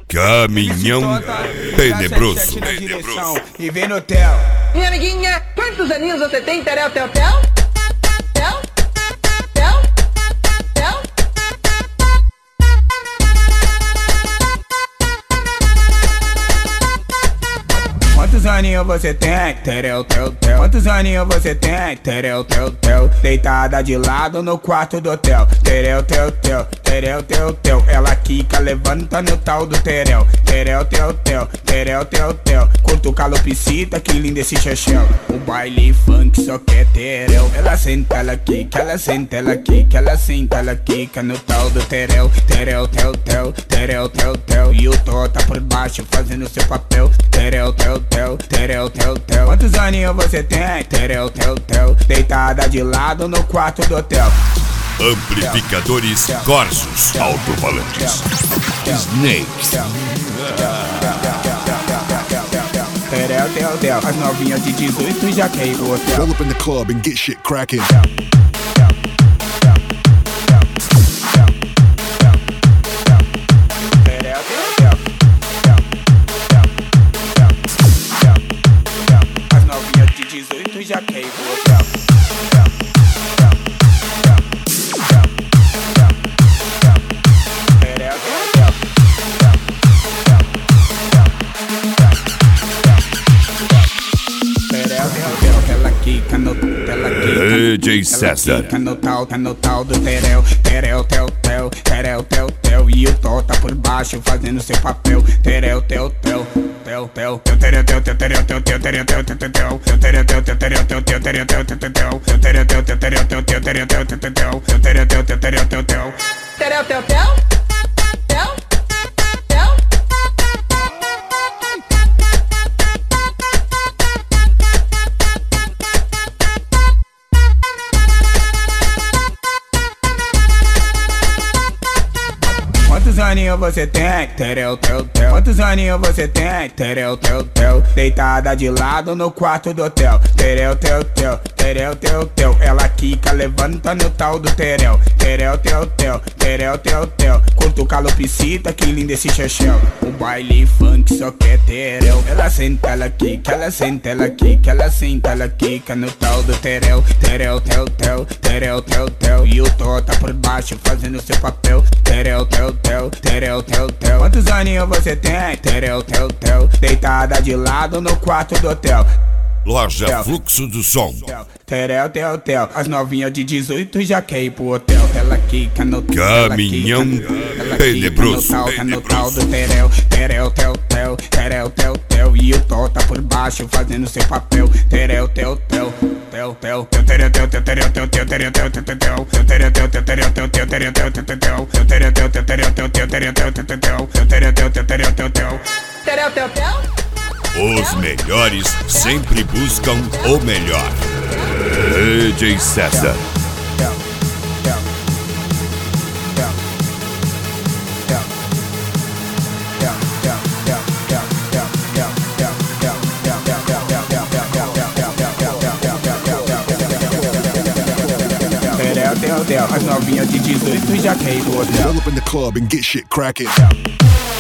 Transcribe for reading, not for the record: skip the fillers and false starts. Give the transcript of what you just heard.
Caminhão tenebroso. E vem no hotel. Minha amiguinha, quantos aninhos você tem, Terel, tel, tel? Tel? Tel? Tel? Quantos aninhos você tem? Terel, tel, tel. Quantos aninhos você tem? Terel, tel, tel. Deitada de lado no quarto do hotel. Terel, tel, tel. Terel, tel, tel. Ela quica, levanta no tal do terel. Terel, tel, tel. Terel, tel, tel. Curto calopsita, que lindo esse chachel. O baile funk só quer terel. Ela senta, ela quica, ela senta, ela quica, ela senta, ela quica no tal do terel. Terel, tel, tel. Terel, tel, tel. E o Tó tá por baixo fazendo seu papel. Terel, tel, tel. Terel, tel, tel. Quantos aninhos você tem? Terel, tel, tel. Deitada de lado no quarto do hotel. Amplificadores Corsos. Alto-falantes Snakes. Terel, tel, tel. As novinhas de 18 já quer ir pro hotel. Roll up in the club and get shit cracking. As novinhas de 18 já quer ir pro hotel. DJ César. Tá no tal do terel. Terel, tel, tel. Terel, tel, tel. E o Tó tá por baixo fazendo seu papel. Terel, tel, tel. Tel, tel. Terel, tel, tel, terel, tel, tel, terel, tel, tel, tel, tel. Terel, tel, tel, terel, tel, tel, terel, tel, tel, tel, tel. Terel, tel, tel, terel, tel, tel, terel, tel, tel, tel, tel. Terel, tel, tel, terel, tel, tel. Terel, tel, tel? Tel? Tel? Quantos aninhos você tem? Terel, tel, tel. Quantos aninhos você tem? Terel, tel, tel. Deitada de lado no quarto do hotel. Terel, tel, tel. Terel, tel, tel. Ela quica, levanta no tal do terel. Terel, tel, tel. Terel, tel, tel. Curto calopsita, que lindo esse chachel. O baile funk só quer terel. Ela senta, ela quica, ela senta, ela quica, ela senta, ela quica no tal do terel. Terel, tel, tel. Terel, tel, tel. E o Tó tá por baixo fazendo seu papel. Terel, tel, tel. Terel, tel, tel. Quantos aninhos você tem? Terel, tel, tel. Deitada de lado no quarto do hotel. Loja Fluxo do Som. Terel, tel, tel. As novinhas de 18 já quer ir pro hotel. Ela quica no Caminhão tenebroso. Tá no tal do terel. Terel, tel, tel. Terel, tel, tel. E o Tó tá por baixo fazendo seu papel. Terel, tel, tel. Tel, tel. Terel, tel, tel, terel, tel, tel, terel, tel, tel, tel. Terel, tel, tel, terel, tel, tel, terel, tel, tel, tel. Terel, tel, tel, terel, tel, tel, terel, tel, tel, tel. Terel, tel, tel, terel, tel, tel. Terel, tel, tel? Os melhores sempre buscam o melhor. DJ César. As novinhas de 18 já quer ir pro hotel. Roll up in the club and get shit cracking.